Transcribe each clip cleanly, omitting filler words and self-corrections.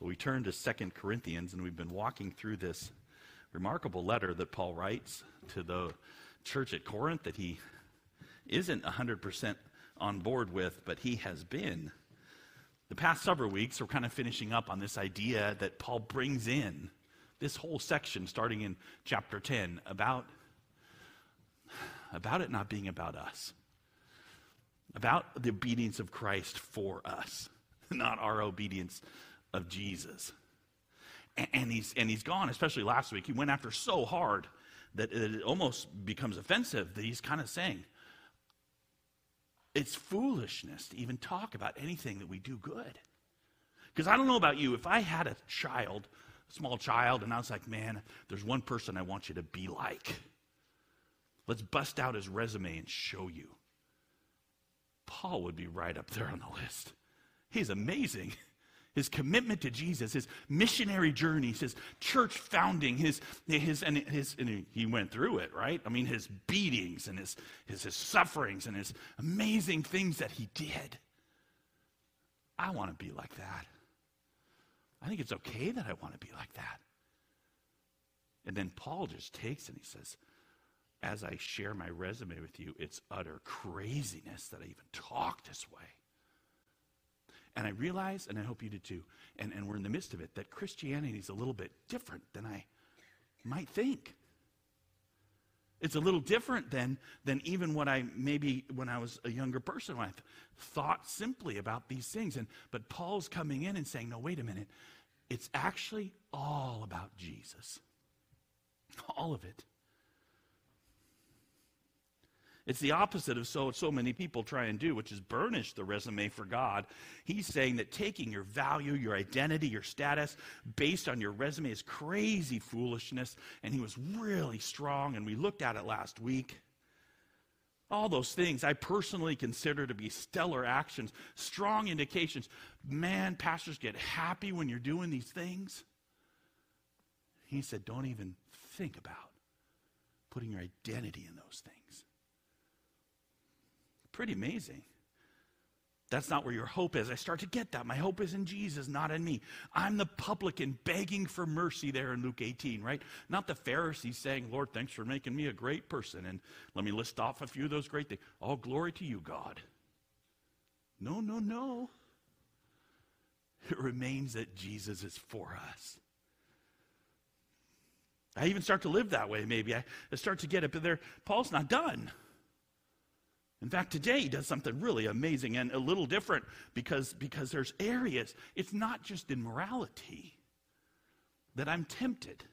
We turn to 2 Corinthians, and we've been walking through this remarkable letter that Paul writes to the church at Corinth that he isn't 100% on board with, but he has been. The past several weeks, we're kind of finishing up on this idea that Paul brings in this whole section, starting in chapter 10, about it not being about us, about the obedience of Christ for us, not our obedience of Jesus. And he's gone, especially last week. He went after so hard that it almost becomes offensive that he's kind of saying, it's foolishness to even talk about anything that we do good. Because I don't know about you, if I had a child, a small child, and I was like, man, there's one person I want you to be like. Let's bust out his resume and show you. Paul would be right up there on the list. He's amazing. His commitment to Jesus, his missionary journeys, his church founding, and he went through it, right? I mean, his beatings and his sufferings and his amazing things that he did. I want to be like that. I think it's okay that I want to be like that. And then Paul just takes and he says, as I share my resume with you, it's utter craziness that I even talk this way. And I realize, and I hope you did too, and we're in the midst of it, that Christianity is a little bit different than I might think. It's a little different than even what I maybe when I was a younger person, when I thought simply about these things. But Paul's coming in and saying, no, wait a minute. It's actually all about Jesus. All of it. It's the opposite of so many people try and do, which is burnish the resume for God. He's saying that taking your value, your identity, your status based on your resume is crazy foolishness, and he was really strong, and we looked at it last week. All those things I personally consider to be stellar actions, strong indications. Man, pastors get happy when you're doing these things. He said, don't even think about putting your identity in those things. Pretty amazing. That's not where your hope is. I start to get that. My hope is in Jesus, not in me. I'm the publican begging for mercy there in Luke 18, right? Not the Pharisees saying, Lord, thanks for making me a great person. And let me list off a few of those great things. All glory to you, God. No. It remains that Jesus is for us. I even start to live that way, maybe. I start to get it, but Paul's not done. In fact, today he does something really amazing and a little different because there's areas. It's not just in morality that I'm tempted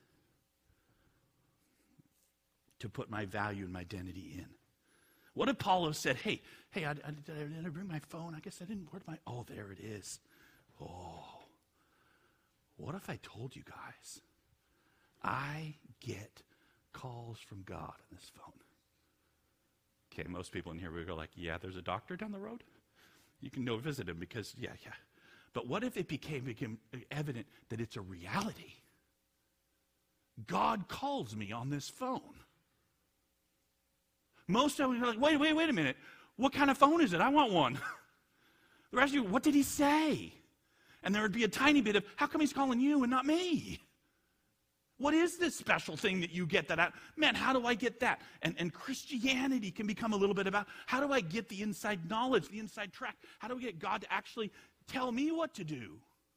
to put my value and my identity in. What if Paul have said, hey, did I bring my phone? I guess I didn't. Oh, there it is. Oh, what if I told you guys I get calls from God on this phone? Okay, most people in here will go like, yeah, there's a doctor down the road. You can go visit him because, yeah. But what if it became evident that it's a reality? God calls me on this phone. Most of you are like, wait a minute. What kind of phone is it? I want one. The rest of you, what did he say? And there would be a tiny bit of, how come he's calling you and not me? What is this special thing that you get that man, how do I get that? And Christianity can become a little bit about, how do I get the inside knowledge, the inside track? How do we get God to actually tell me what to do?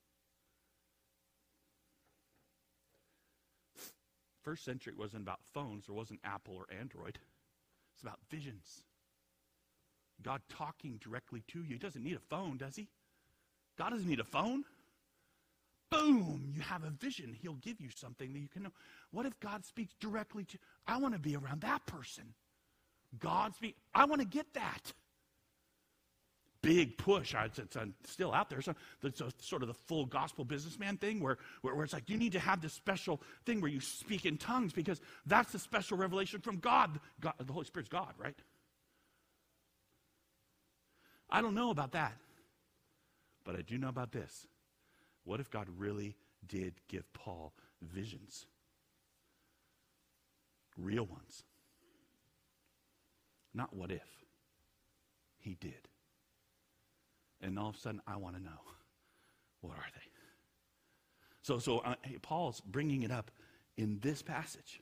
First century wasn't about phones. There wasn't Apple or Android. It's about visions. God talking directly to you. He doesn't need a phone, does he? God doesn't need a phone. Boom, you have a vision. He'll give you something that you can know. What if God speaks directly to you? I want to be around that person. I want to get that. Big push. It's still out there. So it's sort of the full gospel businessman thing where it's like you need to have this special thing where you speak in tongues because that's the special revelation from God. The Holy Spirit's God, right? I don't know about that. But I do know about this. What if God really did give Paul visions? Real ones. Not what if. He did. And all of a sudden, I want to know, what are they? Paul's bringing it up in this passage.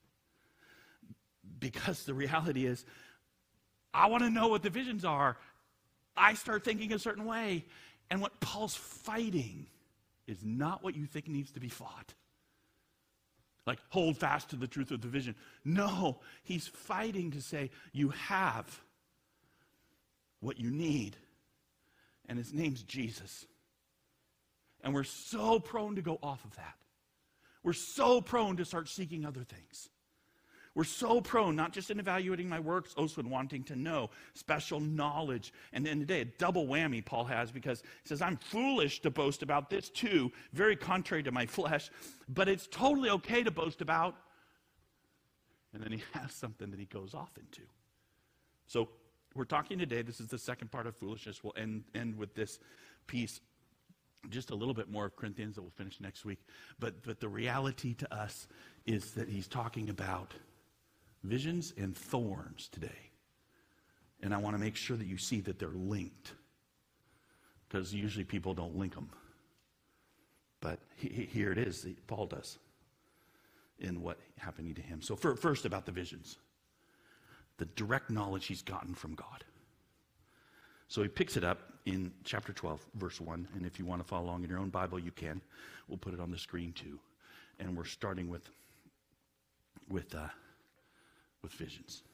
Because the reality is, I want to know what the visions are. I start thinking a certain way. And what Paul's fighting is not what you think needs to be fought. Like, hold fast to the truth of the vision. No, he's fighting to say, you have what you need. And his name's Jesus. And we're so prone to go off of that. We're so prone to start seeking other things. We're so prone, not just in evaluating my works, also in wanting to know, special knowledge. And then today, a double whammy Paul has, because he says, I'm foolish to boast about this too, very contrary to my flesh, but it's totally okay to boast about. And then he has something that he goes off into. So we're talking today, this is the second part of foolishness. We'll end with this piece, just a little bit more of Corinthians that we'll finish next week. But the reality to us is that he's talking about visions and thorns today. And I want to make sure that you see that they're linked, because usually people don't link them. But here it is, Paul does, in what happening to him. So first about the visions, the direct knowledge he's gotten from God. So he picks it up in chapter 12, verse 1. And if you want to follow along in your own Bible, you can. We'll put it on the screen too. And we're starting with visions.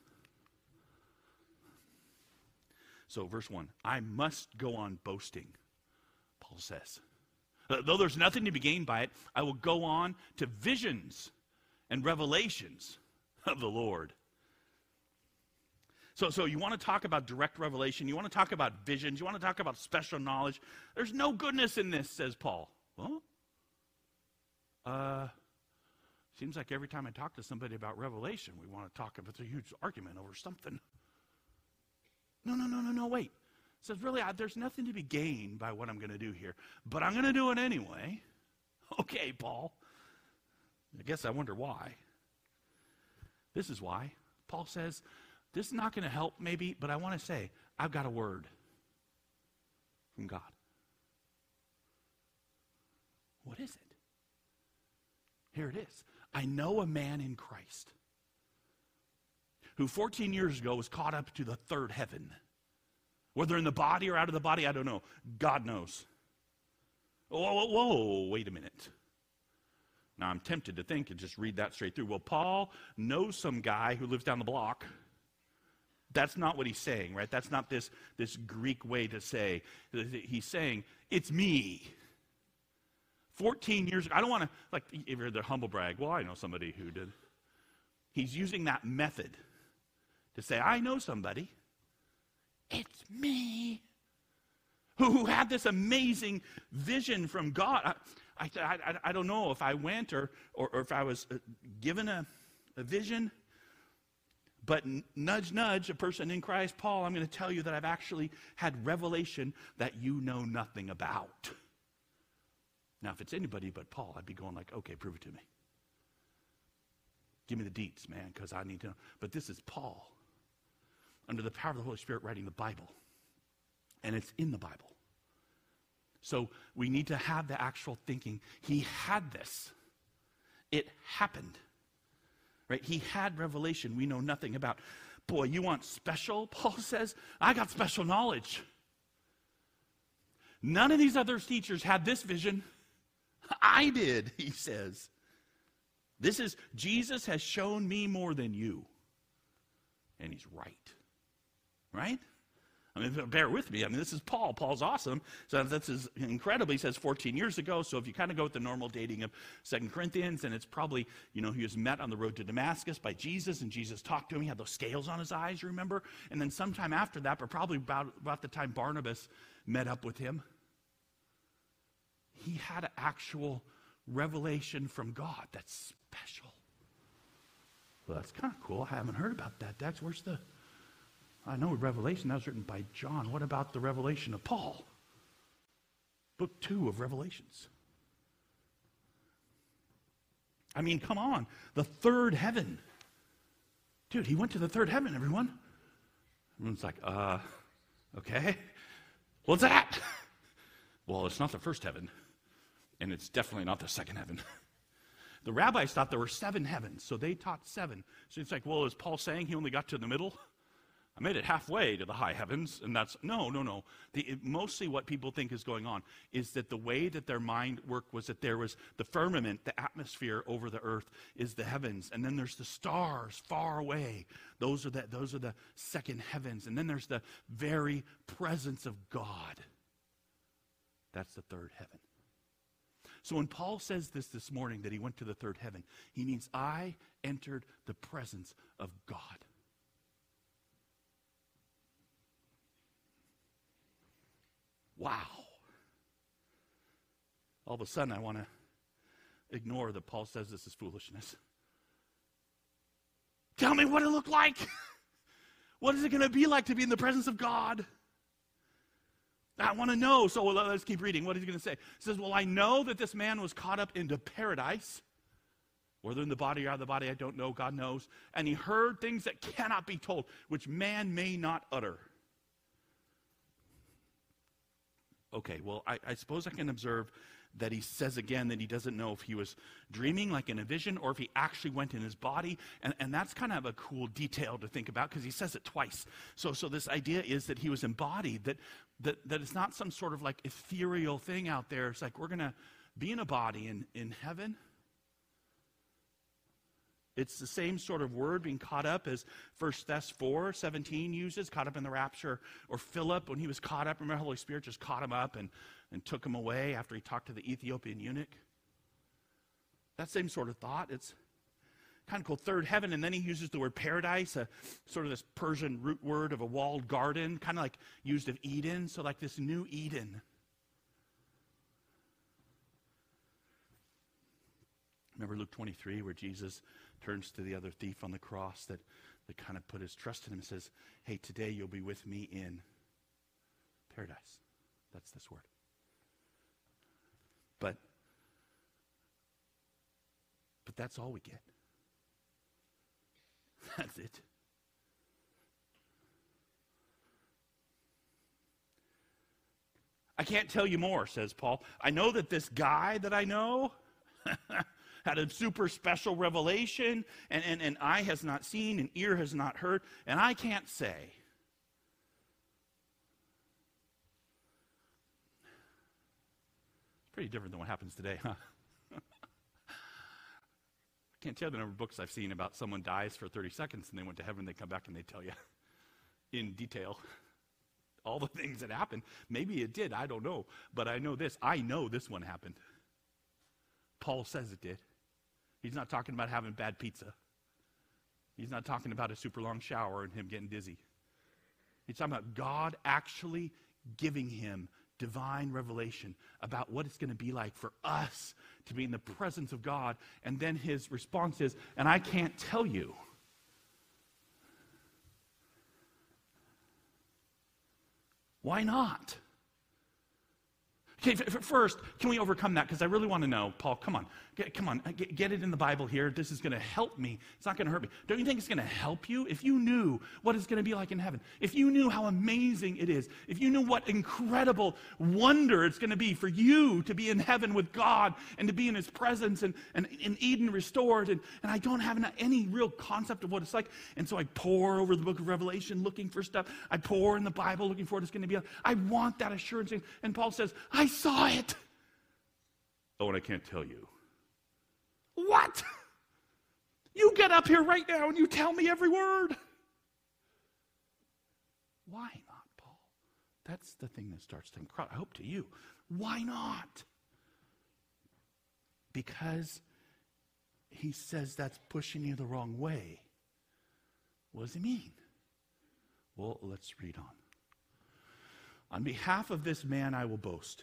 So verse 1, I must go on boasting, Paul says. Though there's nothing to be gained by it, I will go on to visions and revelations of the Lord. So you want to talk about direct revelation, you want to talk about visions, you want to talk about special knowledge. There's no goodness in this, says Paul. Well, seems like every time I talk to somebody about revelation, we want to talk about a huge argument over something. No, wait. It says, really, there's nothing to be gained by what I'm going to do here, but I'm going to do it anyway. Okay, Paul. I guess I wonder why. This is why. Paul says, this is not going to help maybe, but I want to say, I've got a word from God. What is it? Here it is. I know a man in Christ who 14 years ago was caught up to the third heaven. Whether in the body or out of the body, I don't know. God knows. Whoa, wait a minute. Now I'm tempted to think and just read that straight through. Well, Paul knows some guy who lives down the block. That's not what he's saying, right? That's not this Greek way to say. He's saying, it's me. 14 years ago. I don't want to, like, if you're the humble brag, well, I know somebody who did. He's using that method to say, I know somebody. It's me. Who had this amazing vision from God. I don't know if I went or if I was given a vision. But nudge, nudge, a person in Christ, Paul, I'm going to tell you that I've actually had revelation that you know nothing about. Now, if it's anybody but Paul, I'd be going like, okay, prove it to me. Give me the deets, man, because I need to know. But this is Paul, under the power of the Holy Spirit, writing the Bible. And it's in the Bible. So we need to have the actual thinking. He had this. It happened. Right? He had revelation we know nothing about. Boy, you want special? Paul says, I got special knowledge. None of these other teachers had this vision. I did, he says. This is, Jesus has shown me more than you. And he's right. Right? I mean, bear with me. I mean, this is Paul. Paul's awesome. So this is incredible. He says 14 years ago. So if you kind of go with the normal dating of 2 Corinthians, and it's probably, he was met on the road to Damascus by Jesus, and Jesus talked to him. He had those scales on his eyes, remember? And then sometime after that, but probably about the time Barnabas met up with him, he had an actual revelation from God that's special. Well, that's kind of cool. I haven't heard about that. Dex, where's the... I know Revelation, that was written by John. What about the revelation of Paul? Book 2 of Revelations. I mean, come on. The third heaven. Dude, he went to the third heaven, everyone. Everyone's like, okay. What's that? Well, it's not the first heaven. And it's definitely not the second heaven. The rabbis thought there were 7 heavens, so they taught 7. So it's like, well, is Paul saying he only got to the middle? I made it halfway to the high heavens, and that's, no. Mostly what people think is going on is that the way that their mind worked was that there was the firmament, the atmosphere over the earth is the heavens, and then there's the stars far away. Those are the second heavens, and then there's the very presence of God. That's the third heaven. So when Paul says this morning that he went to the third heaven, he means I entered the presence of God. Wow. All of a sudden I want to ignore that Paul says this is foolishness. Tell me what it looked like. What is it going to be like to be in the presence of God? I want to know. So let's keep reading. What is he going to say? He says, well, I know that this man was caught up into paradise. Whether in the body or out of the body, I don't know. God knows. And he heard things that cannot be told, which man may not utter. Okay, well, I suppose I can observe that he says again that he doesn't know if he was dreaming like in a vision or if he actually went in his body. And that's kind of a cool detail to think about because he says it twice. So this idea is that he was embodied, that it's not some sort of like ethereal thing out there. It's like we're going to be in a body in heaven. It's the same sort of word, being caught up, as 1 Thess 4:17 uses, caught up in the rapture. Or Philip, when he was caught up, remember the Holy Spirit just caught him up and took him away after he talked to the Ethiopian eunuch. That same sort of thought. It's kind of called third heaven, and then he uses the word paradise, sort of this Persian root word of a walled garden, kind of like used of Eden, so like this new Eden. Remember Luke 23 where Jesus turns to the other thief on the cross that kind of put his trust in him and says, hey, today you'll be with me in paradise. That's this word. But that's all we get. That's it. I can't tell you more, says Paul. I know that this guy that I know had a super special revelation, and eye has not seen, and ear has not heard, and I can't say. It's pretty different than what happens today, huh? I can't tell you the number of books I've seen about someone dies for 30 seconds, and they went to heaven, they come back, and they tell you in detail all the things that happened. Maybe it did, I don't know. But I know this one happened. Paul says it did. He's not talking about having bad pizza. He's not talking about a super long shower and him getting dizzy. He's talking about God actually giving him divine revelation about what it's going to be like for us to be in the presence of God. And then his response is, and I can't tell you. Why not? Okay, first, can we overcome that? Because I really want to know, Paul, come on, get it in the Bible here. This is going to help me. It's not going to hurt me. Don't you think it's going to help you? If you knew what it's going to be like in heaven, if you knew how amazing it is, if you knew what incredible wonder it's going to be for you to be in heaven with God and to be in his presence and in Eden restored, and I don't have any real concept of what it's like, and so I pore over the book of Revelation looking for stuff. I pore in the Bible looking for what it's going to be like. I want that assurance. And Paul says, I saw it. Oh, and I can't tell you. What? You get up here right now and you tell me every word. Why not, Paul? That's the thing that starts to cry. I hope to you. Why not? Because he says that's pushing you the wrong way. What does he mean? Well, let's read on. On behalf of this man I will boast.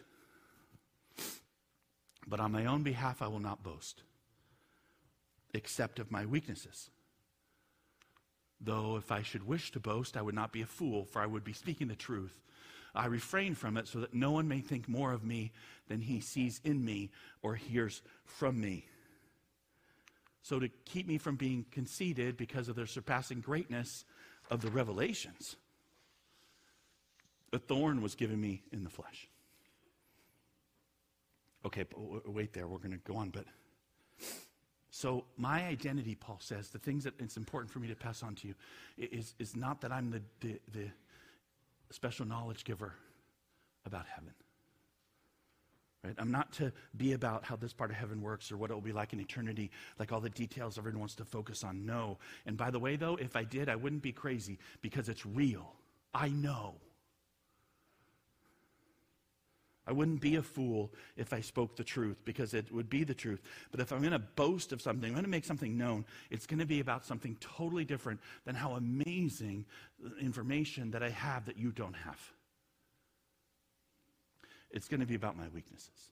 But on my own behalf I will not boast, except of my weaknesses. Though if I should wish to boast, I would not be a fool, for I would be speaking the truth. I refrain from it so that no one may think more of me than he sees in me or hears from me. So to keep me from being conceited because of the surpassing greatness of the revelations, a thorn was given me in the flesh, Okay, but wait there. We're going to go on. But so my identity, Paul says, the things that it's important for me to pass on to you is not that I'm the special knowledge giver about heaven. Right? I'm not to be about how this part of heaven works or what it will be like in eternity, like all the details everyone wants to focus on. No. And by the way, though, if I did, I wouldn't be crazy because it's real. I know. I wouldn't be a fool if I spoke the truth because it would be the truth. But if I'm going to boast of something, I'm going to make something known, it's going to be about something totally different than how amazing information that I have that you don't have. It's going to be about my weaknesses.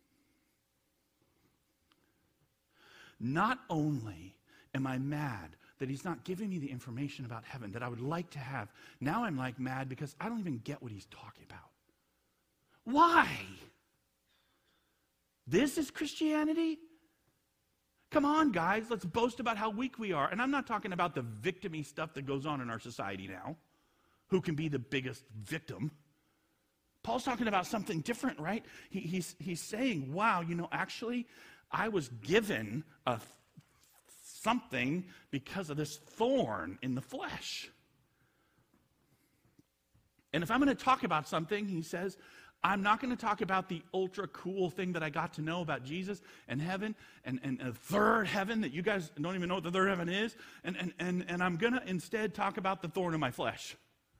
Not only am I mad that he's not giving me the information about heaven that I would like to have, now I'm like mad because I don't even get what he's talking about. Why? This is Christianity? Come on, guys, let's boast about how weak we are. And I'm not talking about the victim-y stuff that goes on in our society now. Who can be the biggest victim? Paul's talking about something different, right? He's saying, wow, actually, I was given something because of this thorn in the flesh. And if I'm going to talk about something, he says, I'm not going to talk about the ultra cool thing that I got to know about Jesus and heaven and a third heaven that you guys don't even know what the third heaven is. And I'm going to instead talk about the thorn in my flesh.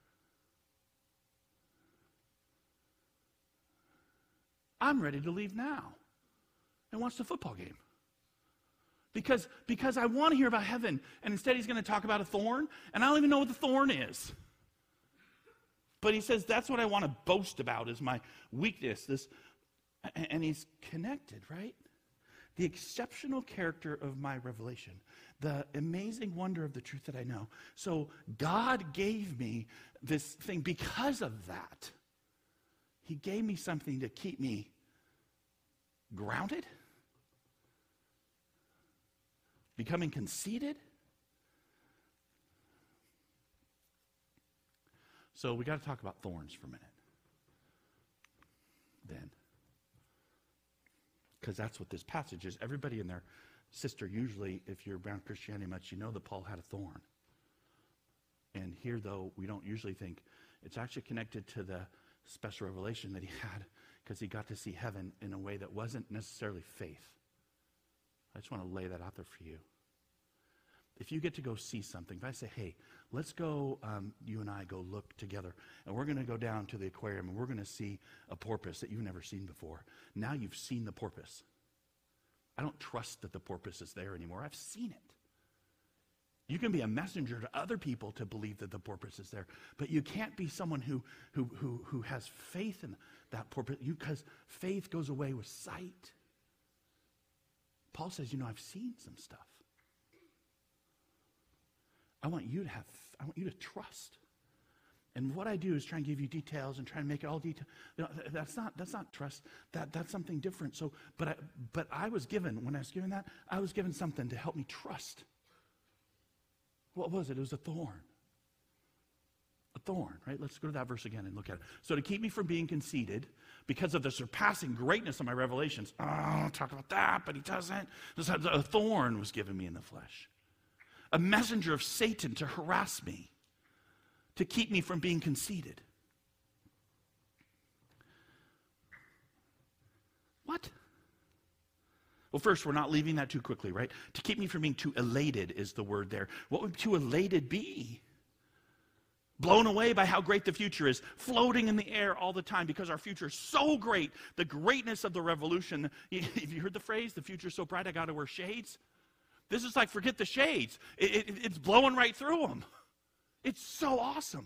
I'm ready to leave now and watch the football game. Because I want to hear about heaven, and instead he's going to talk about a thorn, and I don't even know what the thorn is. But he says, that's what I want to boast about is my weakness. And he's connected, right? The exceptional character of my revelation. The amazing wonder of the truth that I know. So God gave me this thing because of that. He gave me something to keep me grounded, becoming conceited. So we got to talk about thorns for a minute. Then. Because that's what this passage is. Everybody and their sister, usually, if you're around Christianity much, you know that Paul had a thorn. And here, though, we don't usually think it's actually connected to the special revelation that he had because he got to see heaven in a way that wasn't necessarily faith. I just want to lay that out there for you. If you get to go see something, if I say, hey, let's go, you and I go look together, and we're going to go down to the aquarium, and we're going to see a porpoise that you've never seen before. Now you've seen the porpoise. I don't trust that the porpoise is there anymore. I've seen it. You can be a messenger to other people to believe that the porpoise is there, but you can't be someone who has faith in that porpoise, because faith goes away with sight. Paul says, I've seen some stuff. I want you to trust. And what I do is try and give you details and try and make it all detail. That's not trust. That's something different. So, but I was given, when I was given that, I was given something to help me trust. What was it? It was a thorn. A thorn, right? Let's go to that verse again and look at it. So to keep me from being conceited, because of the surpassing greatness of my revelations, I'll talk about that, but he doesn't. A thorn was given me in the flesh. A messenger of Satan to harass me, to keep me from being conceited. What? Well, first, we're not leaving that too quickly, right? To keep me from being too elated is the word there. What would too elated be? Blown away by how great the future is, floating in the air all the time because our future is so great. The greatness of the revolution. Have you heard the phrase, the future's so bright I got to wear shades? This is like, forget the shades. It's blowing right through them. It's so awesome.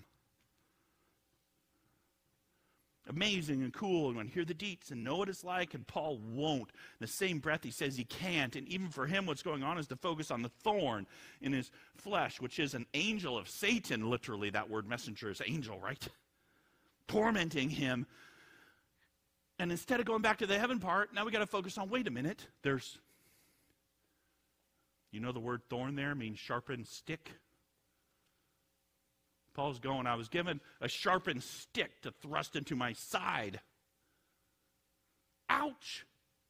Amazing and cool, and want to hear the deets and know what it's like, and Paul won't. In the same breath, he says he can't, and even for him, what's going on is to focus on the thorn in his flesh, which is an angel of Satan, literally. That word messenger is angel, right? Tormenting him. And instead of going back to the heaven part, now we got to focus on, wait a minute, the word thorn there means sharpened stick. Paul's going, I was given a sharpened stick to thrust into my side. Ouch.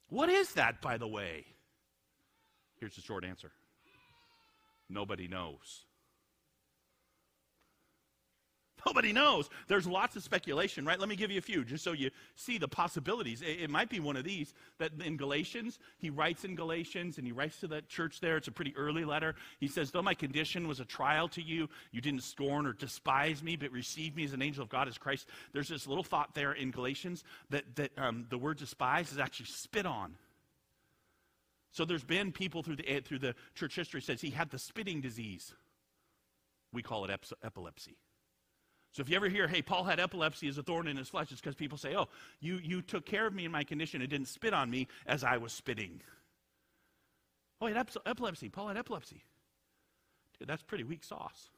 What is that, by the way? Here's the short answer. Nobody knows. Nobody knows. There's lots of speculation, right? Let me give you a few, just so you see the possibilities. It might be one of these, that in Galatians, he writes in Galatians, and he writes to that church there. It's a pretty early letter. He says, though my condition was a trial to you, you didn't scorn or despise me, but received me as an angel of God, as Christ. There's this little thought there in Galatians that the word despise is actually spit on. So there's been people through the church history says he had the spitting disease. We call it epilepsy. So if you ever hear, hey, Paul had epilepsy as a thorn in his flesh, it's because people say, oh, you took care of me in my condition and didn't spit on me as I was spitting. Oh, he had epilepsy. Paul had epilepsy. Dude, that's pretty weak sauce.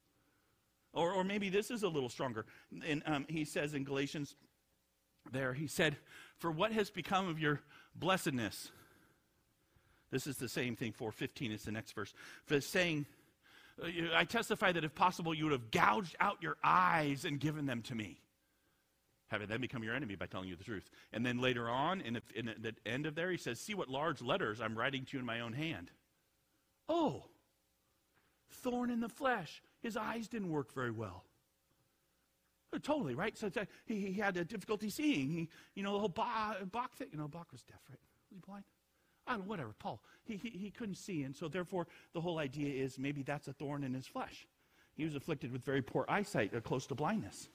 Or maybe this is a little stronger. And he says in Galatians there, he said, for what has become of your blessedness? This is the same thing, 4:15 is the next verse. For saying, I testify that if possible, you would have gouged out your eyes and given them to me. Having them become your enemy by telling you the truth. And then later on, in the end of there, he says, see what large letters I'm writing to you in my own hand. Oh, thorn in the flesh. His eyes didn't work very well. Totally, right? So he had a difficulty seeing. The whole Bach thing. Bach was deaf, right? Was he blind? I don't know, whatever, Paul. He couldn't see, and so therefore the whole idea is maybe that's a thorn in his flesh. He was afflicted with very poor eyesight, close to blindness.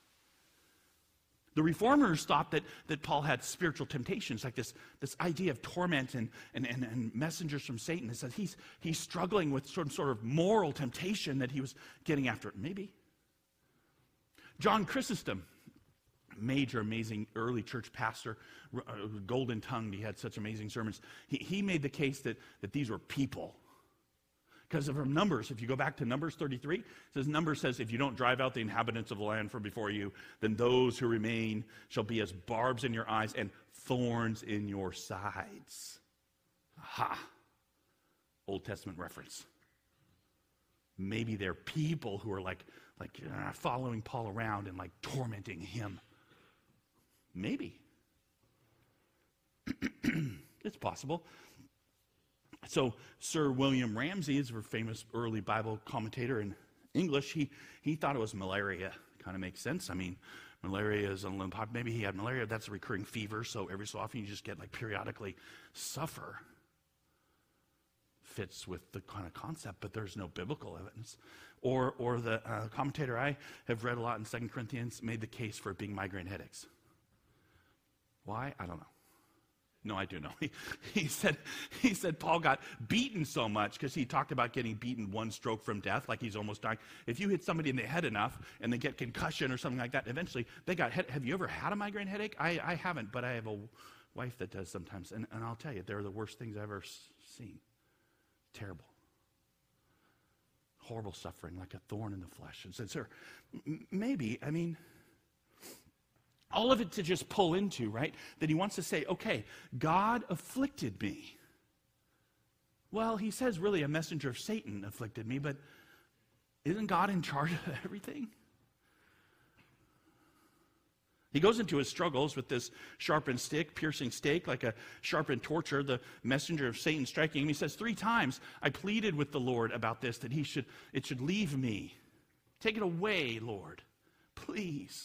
The reformers thought that Paul had spiritual temptations, like this idea of torment and messengers from Satan. It says he's struggling with some sort of moral temptation that he was getting after. Maybe. John Chrysostom, major, amazing early church pastor, golden-tongued. He had such amazing sermons. He made the case that these were people. Because of Numbers, if you go back to Numbers 33, Numbers says, if you don't drive out the inhabitants of the land from before you, then those who remain shall be as barbs in your eyes and thorns in your sides. Aha! Old Testament reference. Maybe they're people who are like following Paul around and like tormenting him. Maybe. It's possible. So Sir William Ramsay is a famous early Bible commentator in English. He thought it was malaria. Kind of makes sense. I mean, malaria is maybe he had malaria. That's a recurring fever, so every so often you just get periodically suffer. Fits with the kind of concept, but there's no biblical evidence. Or the commentator I have read a lot in 2 Corinthians made the case for it being migraine headaches. Why? I don't know. No, I do know. He said Paul got beaten so much because he talked about getting beaten one stroke from death, like he's almost dying. If you hit somebody in the head enough and they get concussion or something like that, eventually they got have you ever had a migraine headache? I haven't, but I have a wife that does sometimes. And I'll tell you, they're the worst things I've ever seen. Terrible. Horrible suffering, like a thorn in the flesh. And said, sir, maybe, all of it to just pull into, right? That he wants to say, okay, God afflicted me. Well, he says really a messenger of Satan afflicted me, but isn't God in charge of everything? He goes into his struggles with this sharpened stick, piercing stake, like a sharpened torture, the messenger of Satan striking him. He says, 3 times I pleaded with the Lord about this, that it should leave me. Take it away, Lord. Please.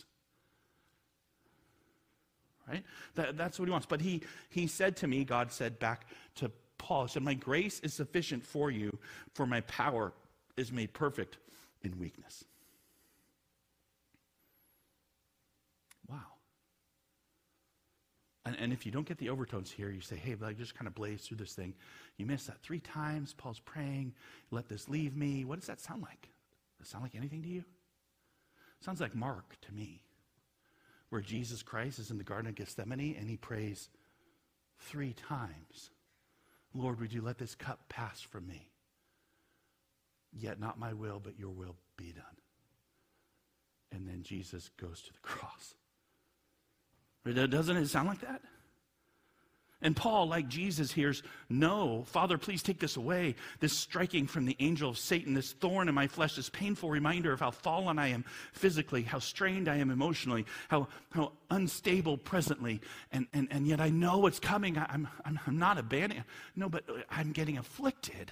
Right? That's what he wants. But he said to me, God said back to Paul, he said, my grace is sufficient for you, for my power is made perfect in weakness. Wow. And if you don't get the overtones here, you say, hey, but I just kind of blaze through this thing. You miss that 3 times. Paul's praying, let this leave me. What does that sound like? Does it sound like anything to you? It sounds like Mark to me, where Jesus Christ is in the Garden of Gethsemane and he prays 3 times, Lord, would you let this cup pass from me? Yet not my will, but your will be done. And then Jesus goes to the cross. Doesn't it sound like that? And Paul, like Jesus, hears, no, Father, please take this away. This striking from the angel of Satan, this thorn in my flesh, this painful reminder of how fallen I am physically, how strained I am emotionally, how unstable presently. And yet I know what's coming. I'm not abandoning. No, but I'm getting afflicted.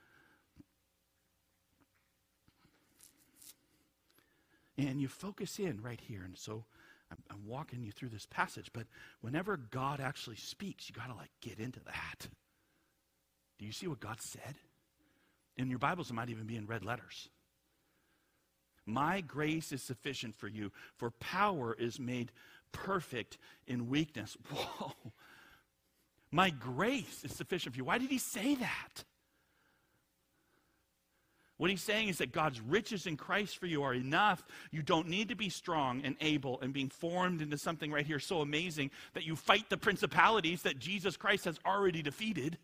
And you focus in right here. And so I'm walking you through this passage, but whenever God actually speaks, you got to get into that. Do you see what God said? In your Bibles, it might even be in red letters. My grace is sufficient for you, for power is made perfect in weakness. Whoa. My grace is sufficient for you. Why did he say that? What he's saying is that God's riches in Christ for you are enough. You don't need to be strong and able and being formed into something right here so amazing that you fight the principalities that Jesus Christ has already defeated.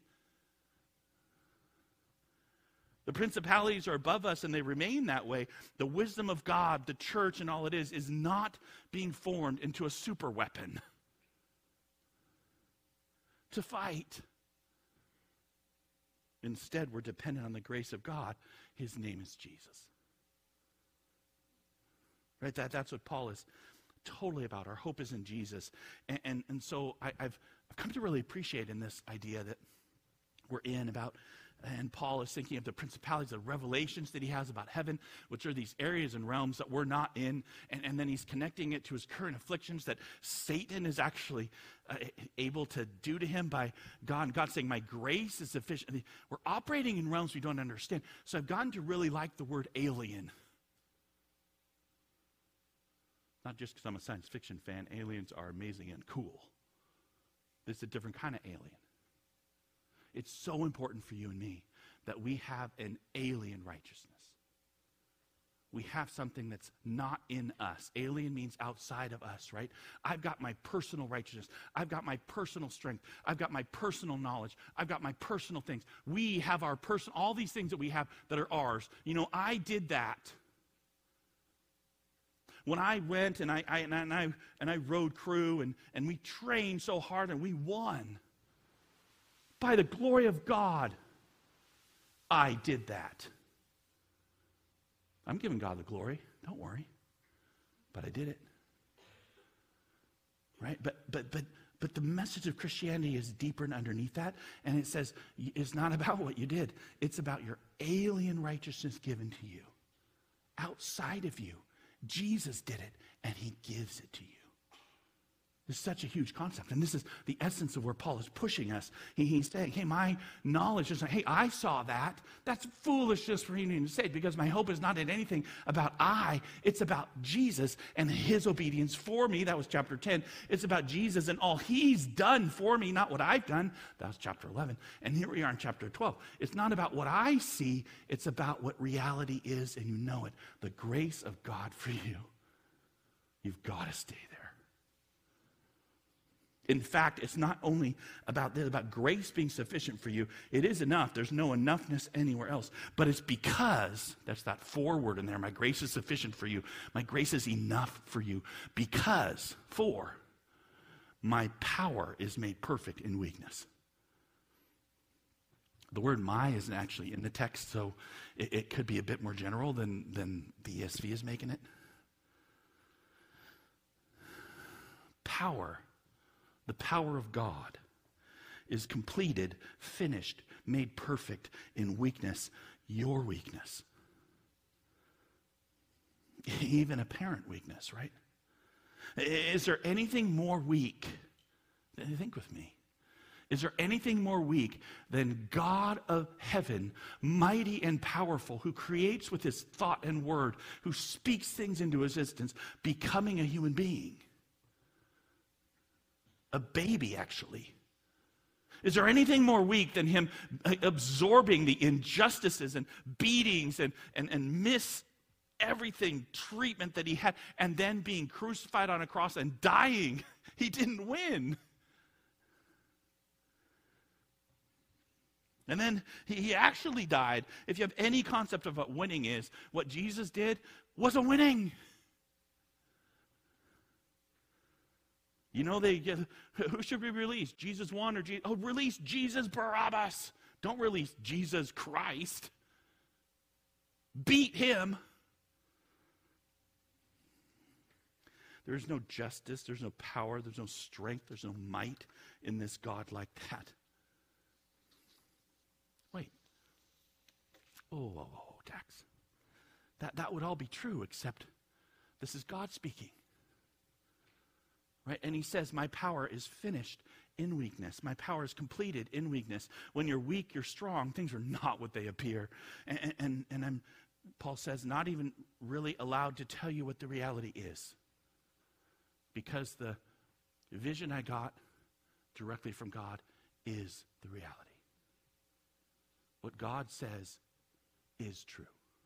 The principalities are above us and they remain that way. The wisdom of God, the church and all it is not being formed into a super weapon to fight. Instead, we're dependent on the grace of God. His name is Jesus. Right? That's what Paul is totally about. Our hope is in Jesus. And so I've come to really appreciate in this idea that we're in about, and Paul is thinking of the principalities, the revelations that he has about heaven, which are these areas and realms that we're not in. And then he's connecting it to his current afflictions that Satan is actually able to do to him by God. And God's saying, my grace is sufficient. We're operating in realms we don't understand. So I've gotten to really like the word alien. Not just because I'm a science fiction fan. Aliens are amazing and cool. This is a different kind of alien. It's so important for you and me that we have an alien righteousness. We have something that's not in us. Alien means outside of us, right? I've got my personal righteousness. I've got my personal strength. I've got my personal knowledge. I've got my personal things. We have our all these things that we have that are ours. You know, I did that. When I went and I rode crew and we trained so hard and we won. By the glory of God, I did that. I'm giving God the glory. Don't worry. But I did it. Right? But the message of Christianity is deeper and underneath that. And it says it's not about what you did. It's about your alien righteousness given to you. Outside of you. Jesus did it, and he gives it to you. It's such a huge concept. And this is the essence of where Paul is pushing us. He's saying, hey, my knowledge is like, hey, I saw that. That's foolishness for me to say, because my hope is not in anything about it's about Jesus and his obedience for me. That was chapter 10. It's about Jesus and all he's done for me, not what I've done. That was chapter 11. And here we are in chapter 12. It's not about what I see. It's about what reality is, and you know it. The grace of God for you. You've got to stay there. In fact, it's not only about this, about grace being sufficient for you. It is enough. There's no enoughness anywhere else. But it's because, that's that forward in there, my grace is sufficient for you. My grace is enough for you. Because, my power is made perfect in weakness. The word my isn't actually in the text, so it could be a bit more general than the ESV is making it. Power. The power of God is completed, finished, made perfect in weakness, your weakness. Even apparent weakness, right? Is there anything more weak? Think with me. Is there anything more weak than God of heaven, mighty and powerful, who creates with his thought and word, who speaks things into existence, becoming a human being? A baby, actually. Is there anything more weak than him absorbing the injustices and beatings and everything treatment that he had, and then being crucified on a cross and dying? He didn't win. And then he actually died. If you have any concept of what winning is, what Jesus did wasn't winning. You know, who should be released? Jesus 1 or Jesus? Oh, release Jesus Barabbas. Don't release Jesus Christ. Beat him. There's no justice, there's no power, there's no strength, there's no might in this God like that. Wait. Dax. That would all be true, except this is God speaking. Right? And he says, my power is finished in weakness. My power is completed in weakness. When you're weak, you're strong. Things are not what they appear. And I'm, Paul says, not even really allowed to tell you what the reality is. Because the vision I got directly from God is the reality. What God says is true.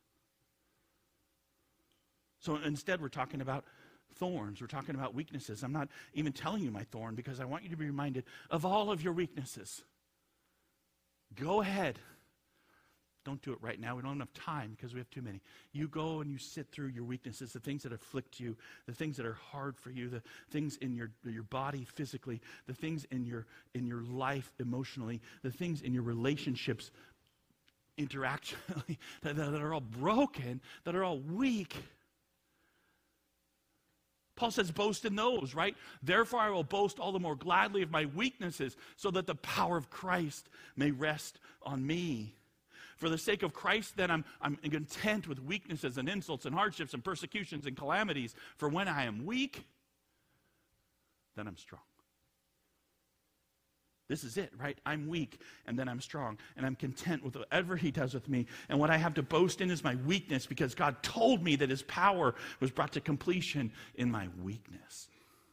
So instead, we're talking about thorns. We're talking about weaknesses. I'm not even telling you my thorn because I want you to be reminded of all of your weaknesses. Go ahead. Don't do it right now. We don't have enough time because we have too many. You go and you sit through your weaknesses, the things that afflict you, the things that are hard for you, the things in your body physically, the things in your life emotionally, the things in your relationships interactionally that are all broken, that are all weak. Paul says, boast in those, right? Therefore I will boast all the more gladly of my weaknesses so that the power of Christ may rest on me. For the sake of Christ, then, I'm content with weaknesses and insults and hardships and persecutions and calamities. For when I am weak, then I'm strong. This is it, right? I'm weak, and then I'm strong, and I'm content with whatever he does with me. And what I have to boast in is my weakness, because God told me that his power was brought to completion in my weakness.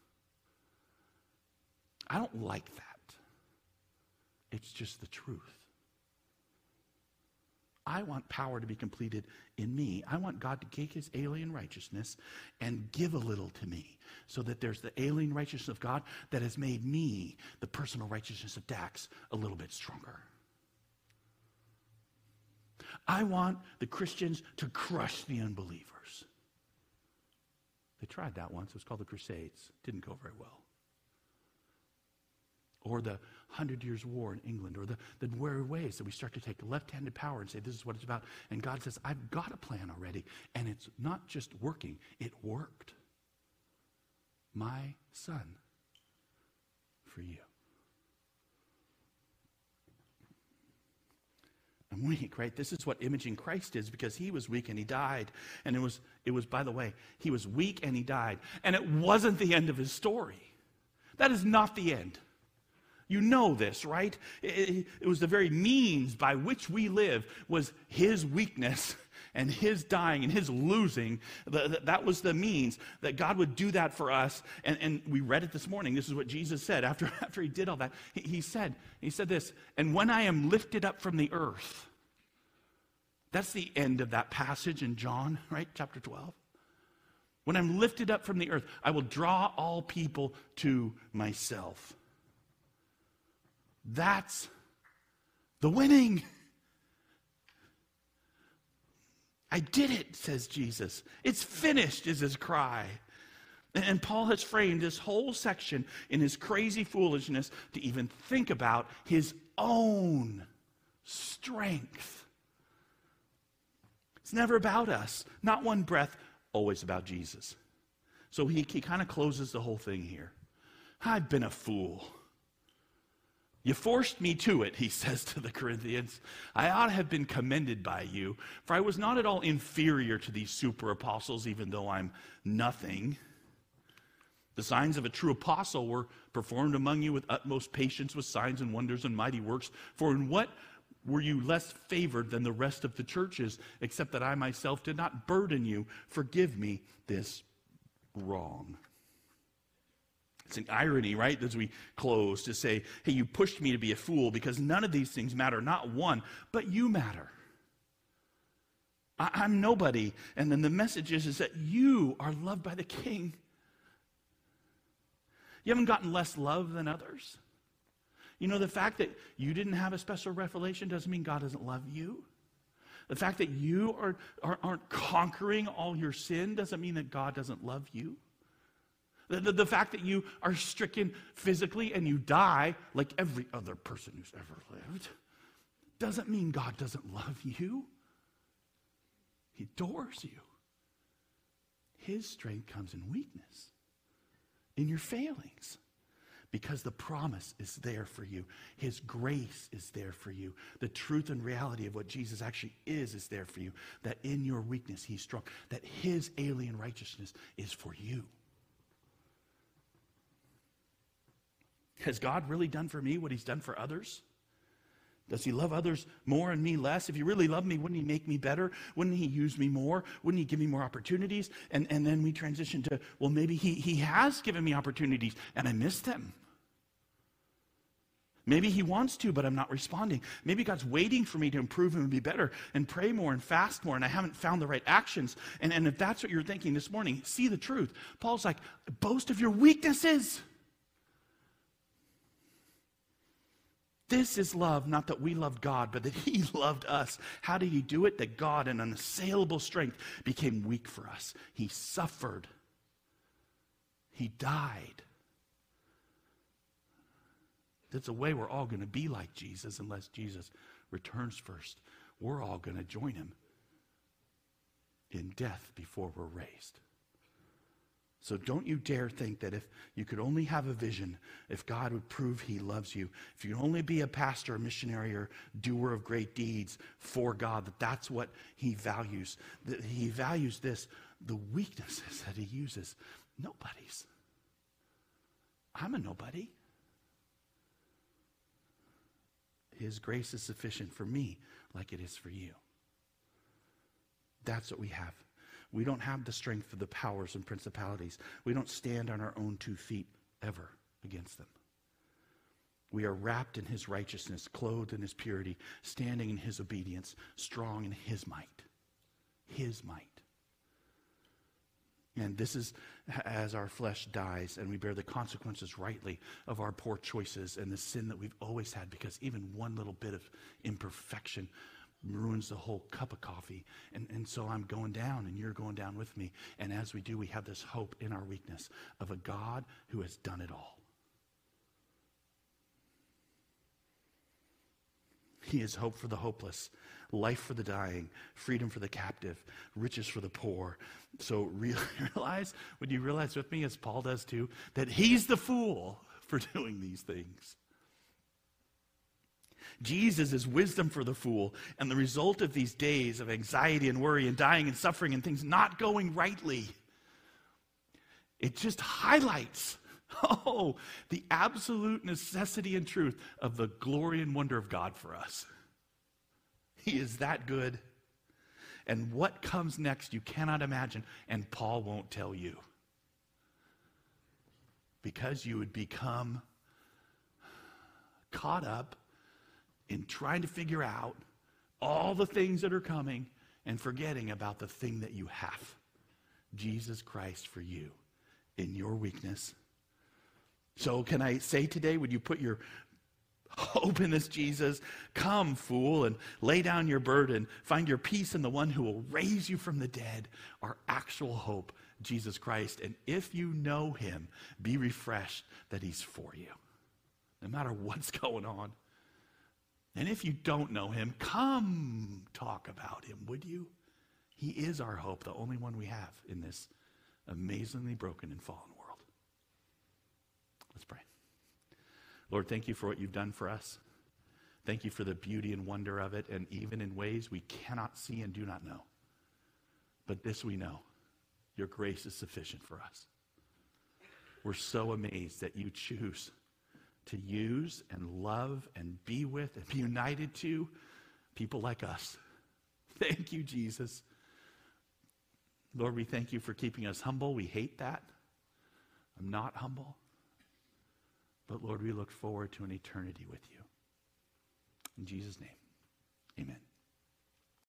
I don't like that. It's just the truth. I want power to be completed in me. I want God to take his alien righteousness and give a little to me so that there's the alien righteousness of God that has made me, the personal righteousness of Dax, a little bit stronger. I want the Christians to crush the unbelievers. They tried that once. It was called the Crusades. Didn't go very well. Or the 100 Years' War in England, or the very ways that we start to take left-handed power and say, this is what it's about. And God says, I've got a plan already, and it's not just working, it worked. My son, for you. I'm weak, right? This is what imaging Christ is, because he was weak and he died. And it was, by the way, he was weak and he died. And it wasn't the end of his story. That is not the end. You know this, right? It was the very means by which we live was his weakness and his dying and his losing. That was the means that God would do that for us. And we read it this morning. This is what Jesus said after he did all that. He said this, and when I am lifted up from the earth. That's the end of that passage in John, right? Chapter 12. When I'm lifted up from the earth, I will draw all people to myself. That's the winning. I did it, says Jesus. It's finished, is his cry. And Paul has framed this whole section in his crazy foolishness to even think about his own strength. It's never about us. Not one breath, always about Jesus. So he kind of closes the whole thing here. I've been a fool. You forced me to it, he says to the Corinthians. I ought to have been commended by you, for I was not at all inferior to these super apostles, even though I'm nothing. The signs of a true apostle were performed among you with utmost patience, with signs and wonders and mighty works. For in what were you less favored than the rest of the churches, except that I myself did not burden you? Forgive me this wrong. It's an irony, right, as we close, to say, hey, you pushed me to be a fool because none of these things matter, not one, but you matter. I'm nobody. And then the message is that you are loved by the King. You haven't gotten less love than others. You know, the fact that you didn't have a special revelation doesn't mean God doesn't love you. The fact that you aren't conquering all your sin doesn't mean that God doesn't love you. The fact that you are stricken physically and you die like every other person who's ever lived doesn't mean God doesn't love you. He adores you. His strength comes in weakness, in your failings, because the promise is there for you. His grace is there for you. The truth and reality of what Jesus actually is there for you, that in your weakness he's strong, that his alien righteousness is for you. Has God really done for me what he's done for others? Does he love others more and me less? If he really loved me, wouldn't he make me better? Wouldn't he use me more? Wouldn't he give me more opportunities? And then we transition to, well, maybe he has given me opportunities and I missed them. Maybe he wants to, but I'm not responding. Maybe God's waiting for me to improve and be better and pray more and fast more, and I haven't found the right actions. And if that's what you're thinking this morning, see the truth. Paul's like, boast of your weaknesses. This is love, not that we loved God, but that he loved us. How did he do it? That God, in unassailable strength, became weak for us. He suffered. He died. That's a way we're all going to be like Jesus unless Jesus returns first. We're all going to join him in death before we're raised. So don't you dare think that if you could only have a vision, if God would prove he loves you, if you could only be a pastor, a missionary, or doer of great deeds for God, that that's what he values. That he values this, the weaknesses that he uses. Nobody's. I'm a nobody. His grace is sufficient for me like it is for you. That's what we have. We don't have the strength of the powers and principalities. We don't stand on our own 2 feet ever against them. We are wrapped in his righteousness, clothed in his purity, standing in his obedience, strong in his might. His might. And this is as our flesh dies and we bear the consequences rightly of our poor choices and the sin that we've always had, because even one little bit of imperfection ruins the whole cup of coffee. And so I'm going down and you're going down with me. And as we do, we have this hope in our weakness of a God who has done it all. He is hope for the hopeless, life for the dying, freedom for the captive, riches for the poor. So would you realize with me, as Paul does too, that he's the fool for doing these things? Jesus is wisdom for the fool, and the result of these days of anxiety and worry and dying and suffering and things not going rightly, it just highlights, the absolute necessity and truth of the glory and wonder of God for us. He is that good. And what comes next you cannot imagine, and Paul won't tell you. Because you would become caught up in trying to figure out all the things that are coming and forgetting about the thing that you have. Jesus Christ for you in your weakness. So can I say today, would you put your hope in this Jesus? Come, fool, and lay down your burden. Find your peace in the one who will raise you from the dead, our actual hope, Jesus Christ. And if you know him, be refreshed that he's for you, no matter what's going on. And if you don't know him, come talk about him, would you? He is our hope, the only one we have in this amazingly broken and fallen world. Let's pray. Lord, thank you for what you've done for us. Thank you for the beauty and wonder of it, and even in ways we cannot see and do not know. But this we know, your grace is sufficient for us. We're so amazed that you choose to use and love and be with and be united to people like us. Thank you, Jesus. Lord, we thank you for keeping us humble. We hate that. I'm not humble. But Lord, we look forward to an eternity with you. In Jesus' name, amen.